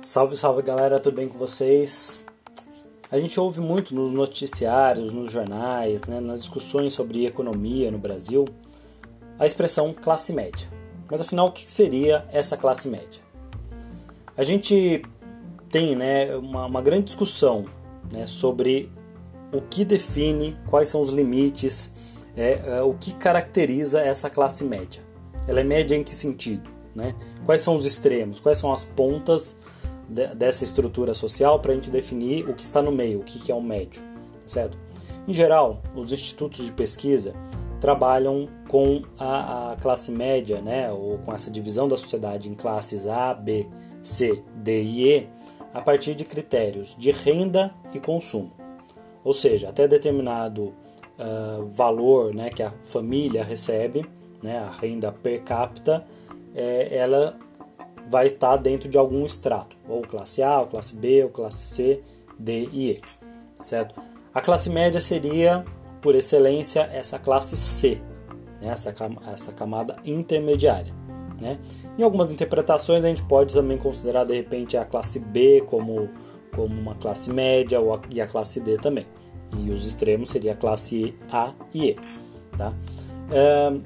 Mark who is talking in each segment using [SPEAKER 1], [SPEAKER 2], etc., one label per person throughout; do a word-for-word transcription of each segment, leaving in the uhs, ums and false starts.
[SPEAKER 1] Salve, salve galera, tudo bem com vocês? A gente ouve muito nos noticiários, nos jornais, né, nas discussões sobre economia no Brasil, a expressão classe média. Mas afinal, o que seria essa classe média? A gente tem né, uma, uma grande discussão né, sobre o que define, quais são os limites, é, é, o que caracteriza essa classe média. Ela é média em que sentido? Né? Quais são os extremos? Quais são as pontas de, dessa estrutura social para a gente definir o que está no meio, o que, que é o médio? Certo? Em geral, os institutos de pesquisa trabalham com a, a classe média, né, ou com essa divisão da sociedade em classes A, B, C, D e E, a partir de critérios de renda e consumo. Ou seja, até determinado uh, valor né, que a família recebe, né, a renda per capita, é, ela vai estar dentro de algum extrato, ou classe A, ou classe B, ou classe C, D e E. Certo? A classe média seria, por excelência, essa classe C, né, essa, essa camada intermediária. Né? Em algumas interpretações a gente pode também considerar de repente a classe B como, como uma classe média ou a, e a classe D também. E os extremos seria a classe A e E. Tá? É,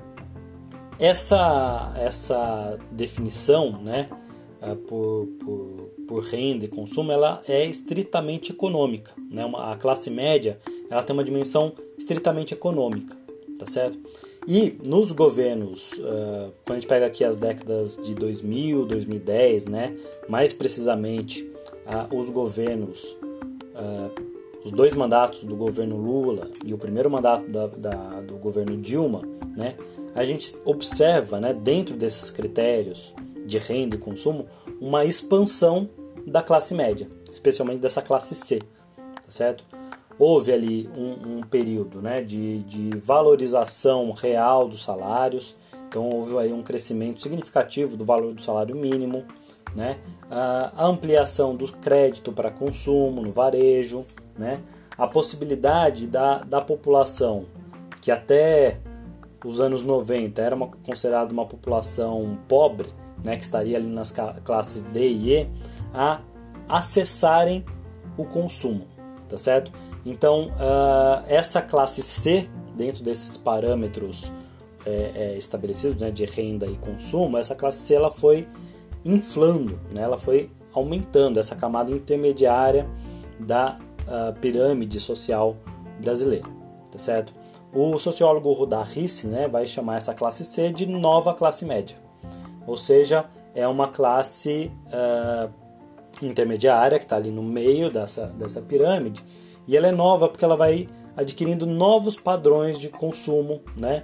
[SPEAKER 1] essa, essa definição né, por, por, por renda e consumo ela é estritamente econômica. Né? Uma, a classe média ela tem uma dimensão estritamente econômica. Tá certo? E nos governos, uh, quando a gente pega aqui as décadas de dois mil, dois mil e dez, né, mais precisamente uh, os governos, uh, os dois mandatos do governo Lula e o primeiro mandato da, da, do governo Dilma, né, a gente observa né, dentro desses critérios de renda e consumo uma expansão da classe média, especialmente dessa classe C, tá certo? Houve ali um, um período né, de, de valorização real dos salários, então houve aí um crescimento significativo do valor do salário mínimo, né, a ampliação do crédito para consumo no varejo, né, a possibilidade da, da população, que até os anos noventa era uma, considerada uma população pobre, né, que estaria ali nas classes D e E, a acessarem o consumo. Tá certo? Então, uh, essa classe C, dentro desses parâmetros é, é, estabelecidos né, de renda e consumo, essa classe C ela foi inflando, né, ela foi aumentando essa camada intermediária da uh, pirâmide social brasileira. Tá certo? O sociólogo Rudá Rissi né, vai chamar essa classe C de nova classe média. Ou seja, é uma classe Uh, intermediária que está ali no meio dessa, dessa pirâmide e ela é nova porque ela vai adquirindo novos padrões de consumo, né?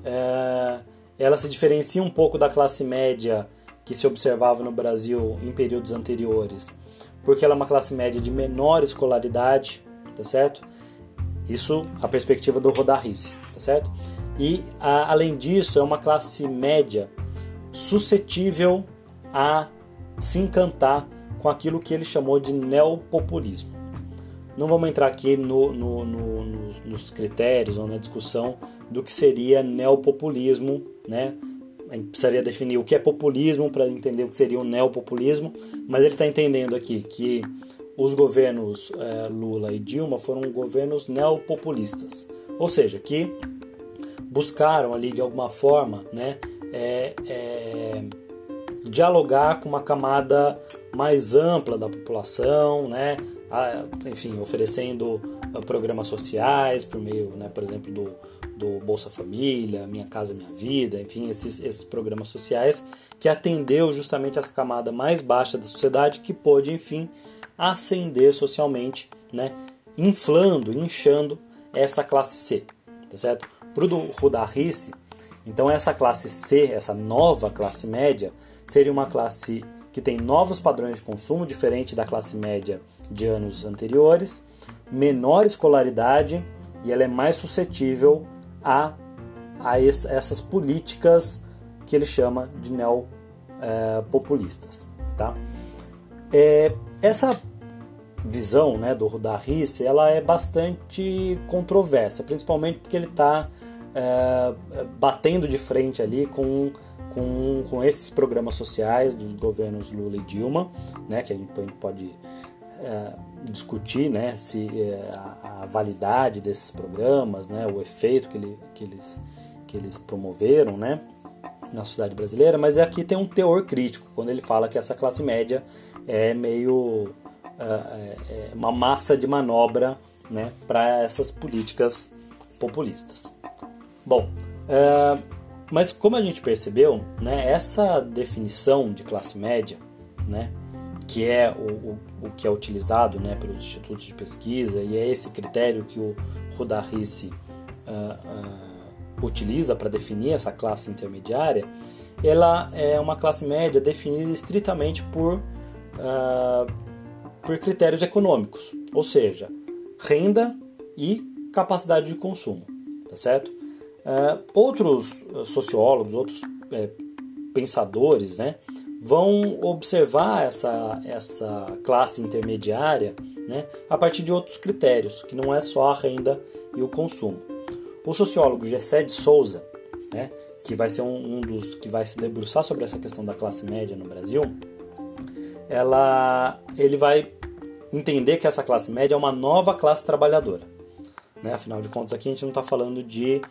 [SPEAKER 1] É, ela se diferencia um pouco da classe média que se observava no Brasil em períodos anteriores, porque ela é uma classe média de menor escolaridade, tá certo? Isso a perspectiva do Rudá Rissi, tá certo? E a, além disso é uma classe média suscetível a se encantar com aquilo que ele chamou de neopopulismo. Não vamos entrar aqui no, no, no, nos, nos critérios ou na discussão do que seria neopopulismo, né? A gente precisaria definir o que é populismo para entender o que seria o neopopulismo, mas ele está entendendo aqui que os governos é, Lula e Dilma foram governos neopopulistas, ou seja, que buscaram ali de alguma forma, né, é, é, dialogar com uma camada mais ampla da população, né? Enfim, oferecendo programas sociais por meio, né, por exemplo, do, do Bolsa Família, Minha Casa Minha Vida, enfim, esses, esses programas sociais que atendeu justamente essa camada mais baixa da sociedade que pôde, enfim, ascender socialmente, né, inflando, inchando essa classe C, tá certo? Para o Rudá Rissi, então essa classe C, essa nova classe média, seria uma classe que tem novos padrões de consumo, diferente da classe média de anos anteriores, menor escolaridade e ela é mais suscetível a, a esse, essas políticas que ele chama de neopopulistas. Tá? É, essa visão né, do Rudá Rissi ela é bastante controversa, principalmente porque ele está é, batendo de frente ali com, com, com esses programas sociais dos governos Lula e Dilma, né, que a gente pode é, discutir, né, se, é, a, a validade desses programas, né, o efeito que, ele, que, eles, que eles promoveram, né, na sociedade brasileira, mas aqui tem um teor crítico, quando ele fala que essa classe média é meio é, é uma massa de manobra, né, para essas políticas populistas. Bom, é, mas como a gente percebeu, né, essa definição de classe média, né, que é o, o, o que é utilizado, né, pelos institutos de pesquisa, e é esse critério que o Ruda Rissi uh, uh, utiliza para definir essa classe intermediária, ela é uma classe média definida estritamente por, uh, por critérios econômicos, ou seja, renda e capacidade de consumo, tá certo? Uh, outros sociólogos, outros é, pensadores, né, vão observar essa, essa classe intermediária, né, a partir de outros critérios, que não é só a renda e o consumo. O sociólogo Gessé de Souza, né, que vai ser um, um dos que vai se debruçar sobre essa questão da classe média no Brasil, ela, ele vai entender que essa classe média é uma nova classe trabalhadora, né? Afinal de contas, aqui a gente não está falando de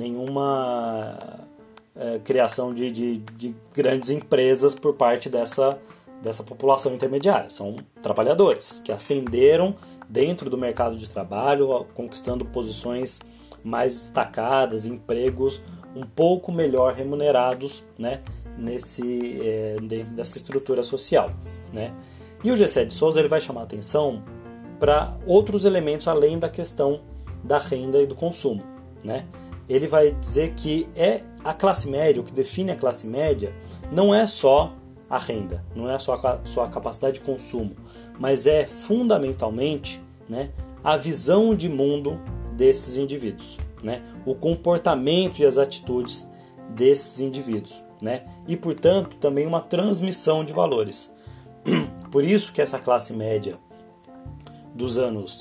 [SPEAKER 1] nenhuma é, criação de, de, de grandes empresas por parte dessa, dessa população intermediária. São trabalhadores que ascenderam dentro do mercado de trabalho, conquistando posições mais destacadas, empregos um pouco melhor remunerados, né, nesse, é, dentro dessa estrutura social, né? E o Gessé de Souza ele vai chamar a atenção para outros elementos além da questão da renda e do consumo, né? Ele vai dizer que é a classe média, o que define a classe média não é só a renda, não é só a, só a capacidade de consumo, mas é fundamentalmente, né, a visão de mundo desses indivíduos, né? O comportamento e as atitudes desses indivíduos, né? E, portanto, também uma transmissão de valores. Por isso que essa classe média dos anos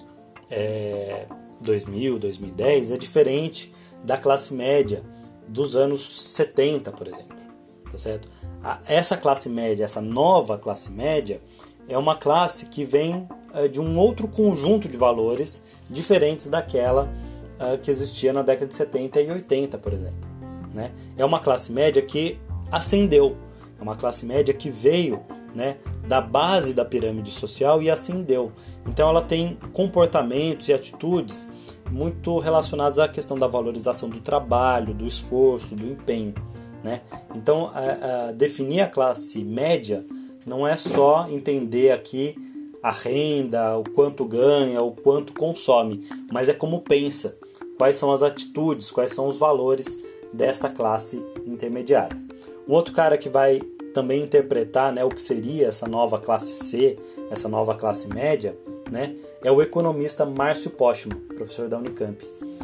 [SPEAKER 1] é, dois mil, dois mil e dez é diferente da classe média dos anos setenta, por exemplo. Tá certo? Essa classe média, essa nova classe média, é uma classe que vem é, de um outro conjunto de valores diferentes daquela é, que existia na década de setenta e oitenta, por exemplo. Né? É uma classe média que ascendeu, é uma classe média que veio, né, da base da pirâmide social e ascendeu. Então ela tem comportamentos e atitudes muito relacionados à questão da valorização do trabalho, do esforço, do empenho, né? Então a, a definir a classe média não é só entender aqui a renda, o quanto ganha, o quanto consome, mas é como pensa, quais são as atitudes, quais são os valores dessa classe intermediária. Um outro cara que vai também interpretar, né, o que seria essa nova classe C, essa nova classe média, né, é o economista Márcio Postman, professor da Unicamp.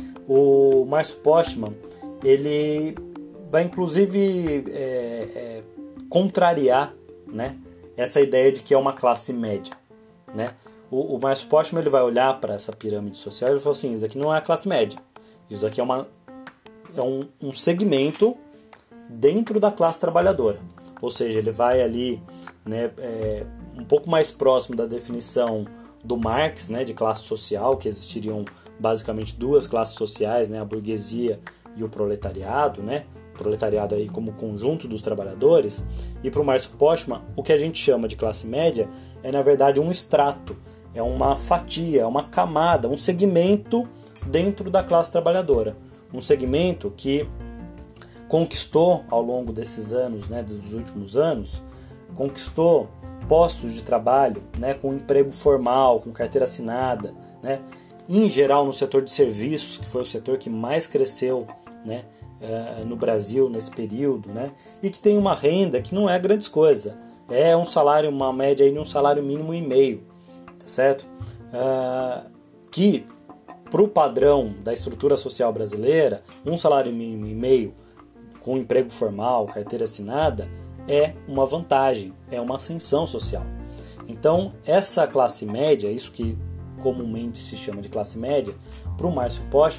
[SPEAKER 1] O Márcio Postman, ele vai inclusive é, é, contrariar, né, essa ideia de que é uma classe média, né? O, o Márcio Postman ele vai olhar para essa pirâmide social e ele fala assim, isso aqui não é a classe média, isso aqui é, uma, é um, um segmento dentro da classe trabalhadora. Ou seja, ele vai ali, né, é, um pouco mais próximo da definição do Marx, né, de classe social, que existiriam basicamente duas classes sociais, né, a burguesia e o proletariado, né, o proletariado aí como conjunto dos trabalhadores. E para o Márcio Postman, o que a gente chama de classe média é na verdade um extrato, é uma fatia, é uma camada, um segmento dentro da classe trabalhadora. Um segmento que conquistou ao longo desses anos, né, dos últimos anos, conquistou postos de trabalho, né, com emprego formal, com carteira assinada, né, em geral no setor de serviços, que foi o setor que mais cresceu, né, no Brasil nesse período, né, e que tem uma renda que não é grandes coisa, é um salário, uma média aí de um salário mínimo e meio, tá certo? Uh, que para o padrão da estrutura social brasileira, um salário mínimo e meio com emprego formal, carteira assinada, é uma vantagem, é uma ascensão social. Então, essa classe média, isso que comumente se chama de classe média, para o Márcio Postman,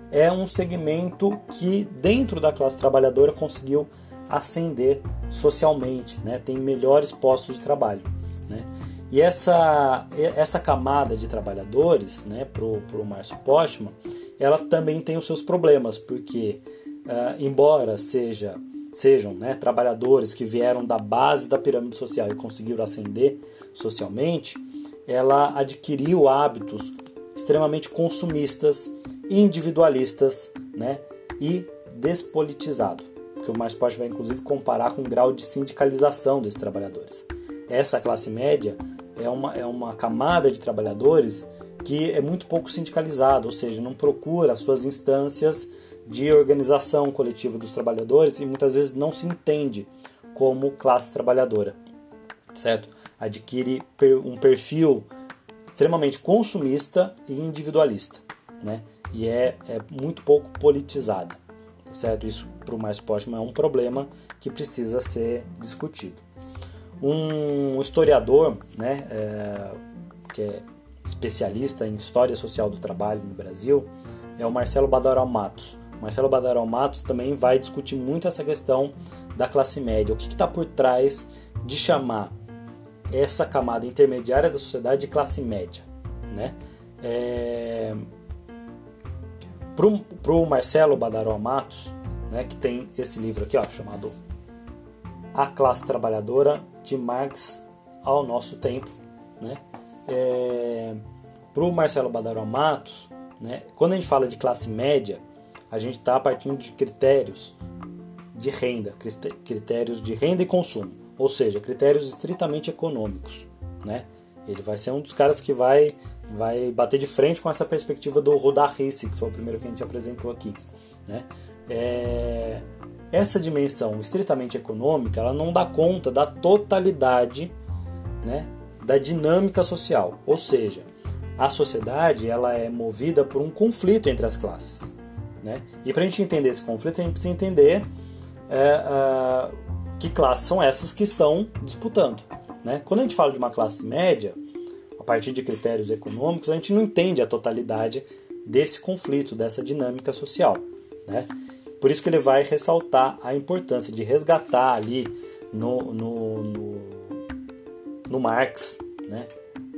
[SPEAKER 1] é um segmento que dentro da classe trabalhadora conseguiu ascender socialmente, né? Tem melhores postos de trabalho, né? E essa, essa camada de trabalhadores, né, para o Márcio Postman, ela também tem os seus problemas, porque uh, embora seja, sejam né, trabalhadores que vieram da base da pirâmide social e conseguiram ascender socialmente, ela adquiriu hábitos extremamente consumistas, individualistas, né, e despolitizado, porque o Márcio Postman vai inclusive comparar com o grau de sindicalização desses trabalhadores. Essa classe média é uma, é uma camada de trabalhadores que é muito pouco sindicalizada, ou seja, não procura as suas instâncias de organização coletiva dos trabalhadores e muitas vezes não se entende como classe trabalhadora, certo? Adquire um perfil extremamente consumista e individualista, né? E é, é muito pouco politizada, certo? Isso para o Márcio Postman é um problema que precisa ser discutido. Um historiador, né, é, que é especialista em história social do trabalho no Brasil, é o Marcelo Badaró Matos. O Marcelo Badaró Matos também vai discutir muito essa questão da classe média. O que está por trás de chamar essa camada intermediária da sociedade de classe média, né? É... Para o Marcelo Badaró Matos, né, que tem esse livro aqui, ó, chamado A Classe Trabalhadora, de Marx ao Nosso Tempo, né? É... Para o Marcelo Badaró Matos, né, quando a gente fala de classe média, a gente está partindo de critérios de renda, critérios de renda e consumo, ou seja, critérios estritamente econômicos, né? Ele vai ser um dos caras que vai, vai bater de frente com essa perspectiva do Rodar Risse, que foi o primeiro que a gente apresentou aqui, né? É... Essa dimensão estritamente econômica, ela não dá conta da totalidade, né, da dinâmica social, ou seja, a sociedade ela é movida por um conflito entre as classes, né? E para a gente entender esse conflito, a gente precisa entender é, é, que classes são essas que estão disputando, né? Quando a gente fala de uma classe média, a partir de critérios econômicos, a gente não entende a totalidade desse conflito, dessa dinâmica social, né? Por isso que ele vai ressaltar a importância de resgatar ali no, no, no, no Marx, né,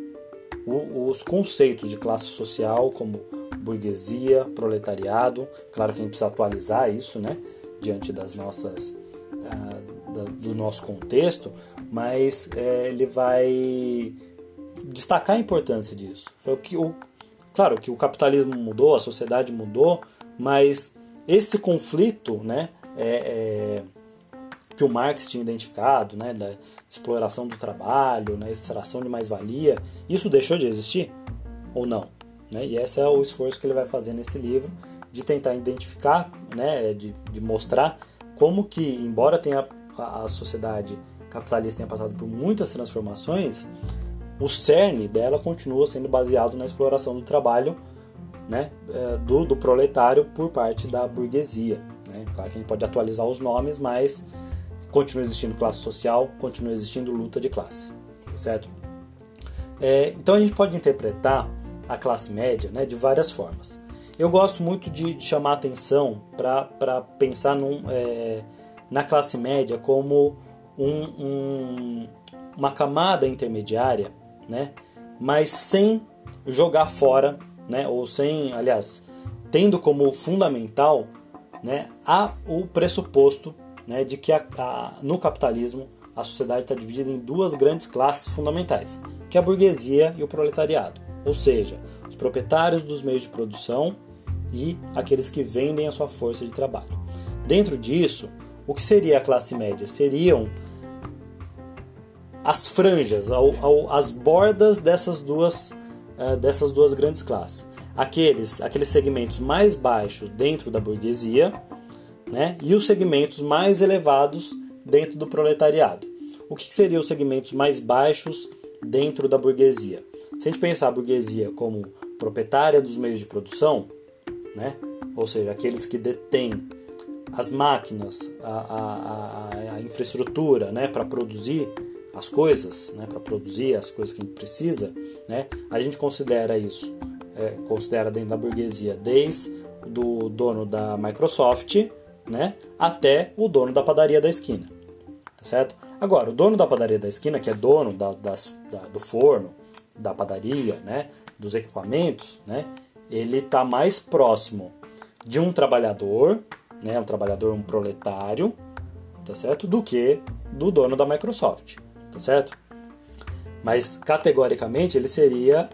[SPEAKER 1] os conceitos de classe social como burguesia, proletariado. Claro que a gente precisa atualizar isso, né, diante das nossas, uh, da, do nosso contexto, mas é, ele vai destacar a importância disso. Foi o que o, claro que o capitalismo mudou, a sociedade mudou, mas esse conflito, né, é, é, que o Marx tinha identificado, né, da exploração do trabalho, né, extração de mais-valia, isso deixou de existir ou não? Né? E esse é o esforço que ele vai fazer nesse livro, de tentar identificar, né, de, de mostrar como que, embora tenha, a, a sociedade capitalista tenha passado por muitas transformações, o cerne dela continua sendo baseado na exploração do trabalho, né, do, do proletário por parte da burguesia, né? Claro que a gente pode atualizar os nomes, mas continua existindo classe social, continua existindo luta de classe, certo? É, então a gente pode interpretar a classe média, né, de várias formas. Eu gosto muito de, de chamar atenção para pensar num, é, na classe média como um, um, uma camada intermediária, né, mas sem jogar fora, né, ou sem, aliás, tendo como fundamental, né, a, o pressuposto, né, de que a, a, no capitalismo a sociedade está dividida em duas grandes classes fundamentais, que é a burguesia e o proletariado, ou seja, os proprietários dos meios de produção e aqueles que vendem a sua força de trabalho. Dentro disso, o que seria a classe média? Seriam as franjas, ao, ao, as bordas dessas duas dessas duas grandes classes. Aqueles, aqueles segmentos mais baixos dentro da burguesia, né, e os segmentos mais elevados dentro do proletariado. O que seriam os segmentos mais baixos dentro da burguesia? Se a gente pensar a burguesia como proprietária dos meios de produção, né, ou seja, aqueles que detêm as máquinas, a, a, a, a infraestrutura, né, para produzir as coisas, né, para produzir as coisas que a gente precisa, né, a gente considera isso, é, considera dentro da burguesia desde do dono da Microsoft, né, até o dono da padaria da esquina, tá certo? Agora, o dono da padaria da esquina, que é dono da, das, da, do forno, da padaria, né, dos equipamentos, né, ele está mais próximo de um trabalhador, né, um trabalhador, um proletário, tá certo, do que do dono da Microsoft, tá certo? Mas categoricamente ele seria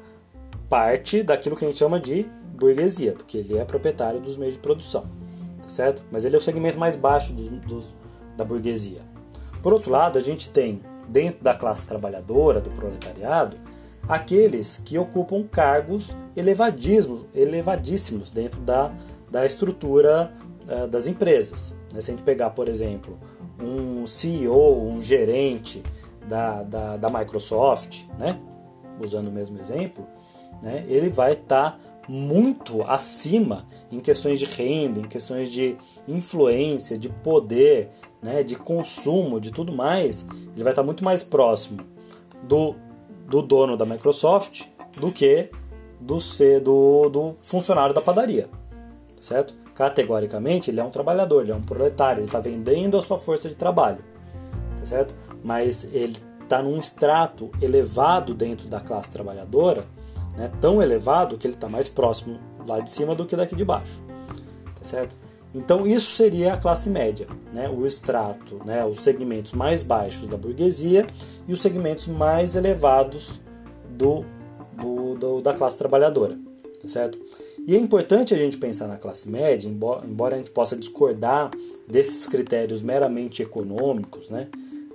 [SPEAKER 1] parte daquilo que a gente chama de burguesia, porque ele é proprietário dos meios de produção, tá certo? Mas ele é o segmento mais baixo do, do, da burguesia. Por outro lado, a gente tem dentro da classe trabalhadora, do proletariado, aqueles que ocupam cargos elevadíssimos, elevadíssimos dentro da, da estrutura uh, das empresas. Se a gente pegar, por exemplo, um C E O, um gerente da, da, da Microsoft, né? Usando o mesmo exemplo, né? Ele vai estar tá muito acima em questões de renda, em questões de influência, de poder, né? De consumo, de tudo mais. Ele vai estar tá muito mais próximo do, do dono da Microsoft do que do, do, do funcionário da padaria, certo? Categoricamente, ele é um trabalhador, ele é um proletário, ele está vendendo a sua força de trabalho, tá certo? Mas ele está num extrato elevado dentro da classe trabalhadora, né? Tão elevado que ele está mais próximo lá de cima do que daqui de baixo, tá certo? Então isso seria a classe média, né? O extrato, né? Os segmentos mais baixos da burguesia e os segmentos mais elevados do, do, do, da classe trabalhadora, tá certo? E é importante a gente pensar na classe média, embora, embora a gente possa discordar desses critérios meramente econômicos, né?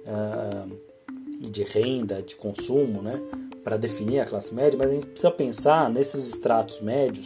[SPEAKER 1] Uh, e de renda, de consumo, né? Para definir a classe média, mas a gente precisa pensar nesses estratos médios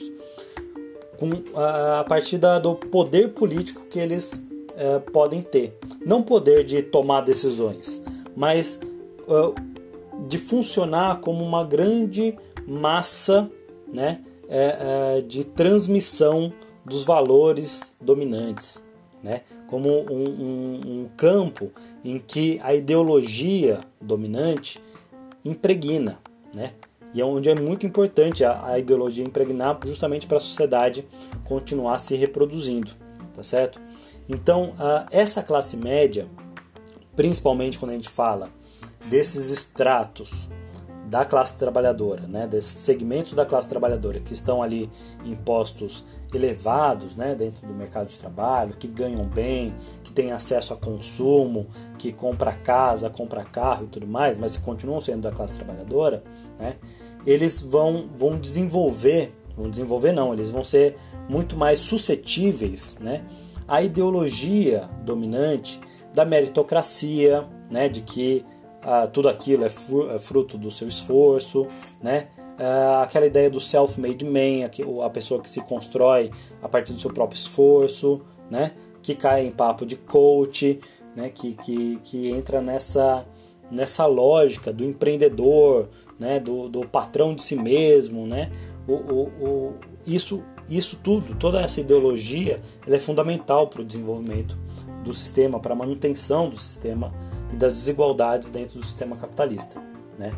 [SPEAKER 1] com, uh, a partir da, do poder político que eles uh, podem ter. Não poder de tomar decisões, mas uh, de funcionar como uma grande massa, né? É, é, de transmissão dos valores dominantes, né? Como um, um, um campo em que a ideologia dominante impregna, né? E é onde é muito importante a, a ideologia impregnar justamente para a sociedade continuar se reproduzindo, tá certo? Então, a, essa classe média, principalmente quando a gente fala desses estratos da classe trabalhadora, né, desses segmentos da classe trabalhadora que estão ali em postos elevados, né, dentro do mercado de trabalho, que ganham bem, que têm acesso a consumo, que compra casa, compra carro e tudo mais, mas que continuam sendo da classe trabalhadora, né, eles vão, vão desenvolver, vão desenvolver não, eles vão ser muito mais suscetíveis, né, à ideologia dominante da meritocracia, né, de que Ah, tudo aquilo é fruto do seu esforço, né? Ah, aquela ideia do self-made man, a pessoa que se constrói a partir do seu próprio esforço, né? Que cai em papo de coach, né? que, que, que entra nessa, nessa lógica do empreendedor, né? do, do patrão de si mesmo. Né? O, o, o, isso, isso tudo, toda essa ideologia, ela é fundamental para o desenvolvimento do sistema, para a manutenção do sistema e das desigualdades dentro do sistema capitalista, né?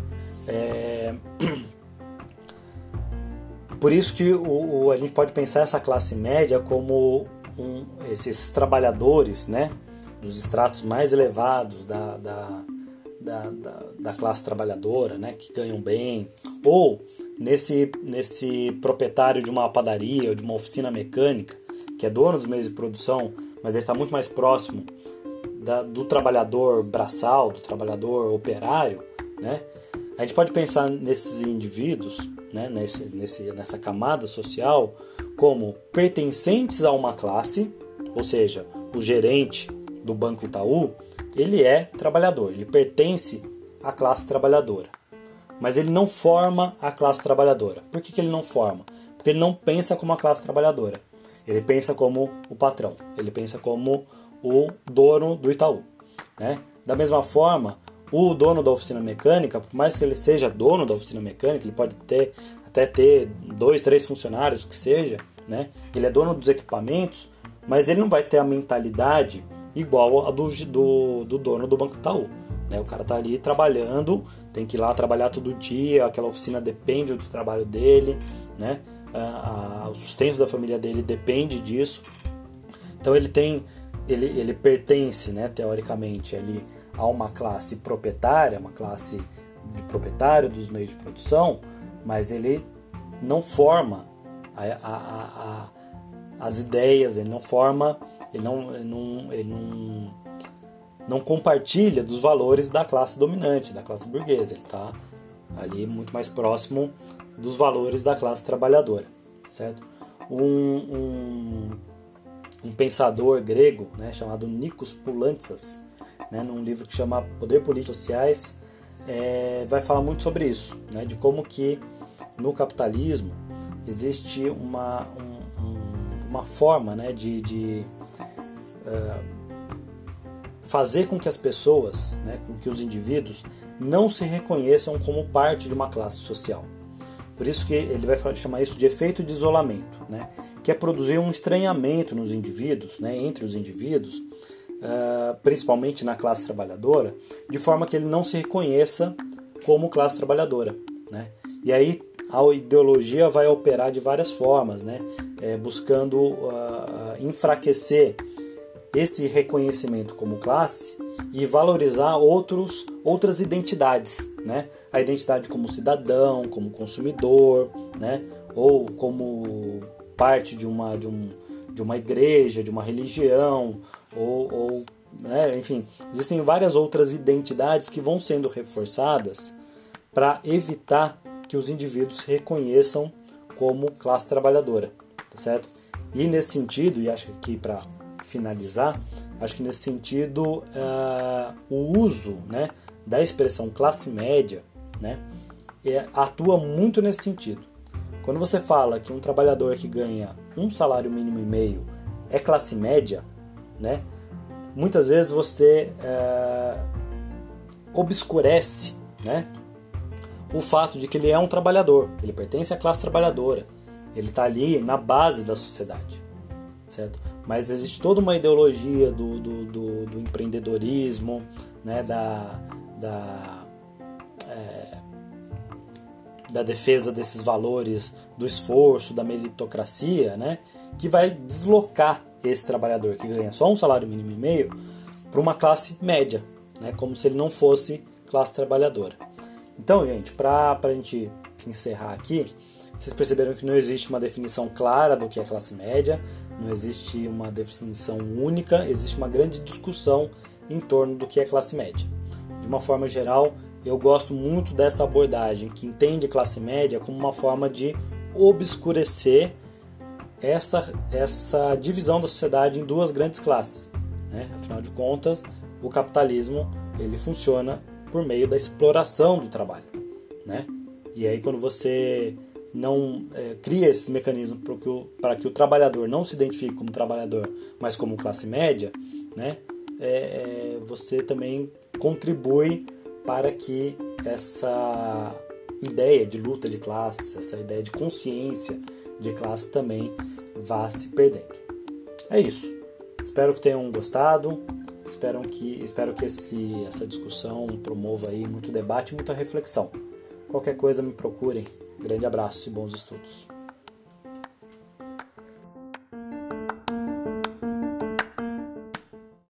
[SPEAKER 1] É... Por isso que o, o, a gente pode pensar essa classe média como um, esses trabalhadores, né, dos estratos mais elevados da, da, da, da, da classe trabalhadora, né, que ganham bem, ou nesse, nesse proprietário de uma padaria ou de uma oficina mecânica, que é dono dos meios de produção, mas ele está muito mais próximo Da, do trabalhador braçal, do trabalhador operário, né? A gente pode pensar nesses indivíduos, né? Nesse, nesse, nessa camada social, como pertencentes a uma classe, ou seja, o gerente do Banco Itaú, ele é trabalhador, ele pertence à classe trabalhadora, mas ele não forma a classe trabalhadora. Por que que ele não forma? Porque ele não pensa como a classe trabalhadora, ele pensa como o patrão, ele pensa como o dono do Itaú, né? Da mesma forma, o dono da oficina mecânica, por mais que ele seja dono da oficina mecânica, ele pode ter, até ter dois, três funcionários, que seja, né? Ele é dono dos equipamentos, mas ele não vai ter a mentalidade igual a do, do, do dono do Banco Itaú, né? O cara tá ali trabalhando, tem que ir lá trabalhar todo dia, aquela oficina depende do trabalho dele, né? a, a, o sustento da família dele depende disso. Então ele tem, ele, ele pertence, né, teoricamente, ali, a uma classe proprietária, uma classe de proprietário dos meios de produção, mas ele não forma a, a, a, as ideias, ele não forma, ele não, ele não, ele não, não compartilha dos valores da classe dominante, da classe burguesa. Ele está ali muito mais próximo dos valores da classe trabalhadora, certo? Um, um, um pensador grego, né, chamado Nikos Poulantzas, né, num livro que chama Poder Político e Sociais, é, vai falar muito sobre isso, né, de como que no capitalismo existe uma, um, um, uma forma, né, de, de uh, fazer com que as pessoas, né, com que os indivíduos não se reconheçam como parte de uma classe social. Por isso que ele vai chamar isso de efeito de isolamento, né, que é produzir um estranhamento nos indivíduos, né, entre os indivíduos, uh, principalmente na classe trabalhadora, de forma que ele não se reconheça como classe trabalhadora, né. E aí a ideologia vai operar de várias formas, né, é, buscando uh, enfraquecer esse reconhecimento como classe e valorizar outros, outras identidades, né? A identidade como cidadão, como consumidor, né? Ou como parte de uma, de um, de uma igreja, de uma religião, ou, ou né? Enfim, existem várias outras identidades que vão sendo reforçadas para evitar que os indivíduos se reconheçam como classe trabalhadora, tá certo? E nesse sentido, e acho que aqui para finalizar, acho que nesse sentido uh, o uso, né, da expressão classe média, né, é, atua muito nesse sentido. Quando você fala que um trabalhador que ganha um salário mínimo e meio é classe média, né, muitas vezes você uh, obscurece, né, o fato de que ele é um trabalhador, ele pertence à classe trabalhadora, ele está ali na base da sociedade, certo? Mas existe toda uma ideologia do, do, do, do empreendedorismo, né, da, da, é, da defesa desses valores, do esforço, da meritocracia, né, que vai deslocar esse trabalhador que ganha só um salário mínimo e meio para uma classe média, né, como se ele não fosse classe trabalhadora. Então, gente, para a gente encerrar aqui, vocês perceberam que não existe uma definição clara do que é classe média, não existe uma definição única, existe uma grande discussão em torno do que é classe média. De uma forma geral, eu gosto muito desta abordagem, que entende classe média como uma forma de obscurecer essa, essa divisão da sociedade em duas grandes classes, né? Afinal de contas, o capitalismo ele funciona por meio da exploração do trabalho, né? E aí quando você não é, cria esses mecanismos para que, o, para que o trabalhador não se identifique como trabalhador, mas como classe média, né, é, é, você também contribui para que essa ideia de luta de classe, essa ideia de consciência de classe também vá se perdendo. É isso. Espero que tenham gostado. Espero que, espero que esse, essa discussão promova aí muito debate e muita reflexão. Qualquer coisa me procurem. Grande abraço e bons estudos.